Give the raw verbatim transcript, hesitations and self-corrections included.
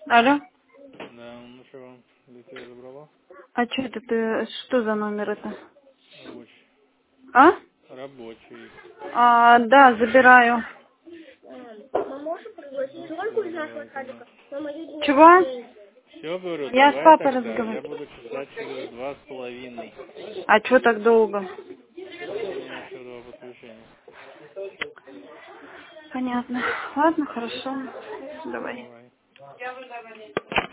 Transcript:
Алло? Да, ну что, лицо забрала? А что это ты, что за номер это? Рабочий. А? Рабочий. А, да, забираю. Ну все, давай тогда. Чего? Все, говорю, Я с давай папой тогда. Я разговариваю. буду часа через два с половиной. А что так долго? У меня еще два подключения. Понятно. Ладно, хорошо. Давай. Давай.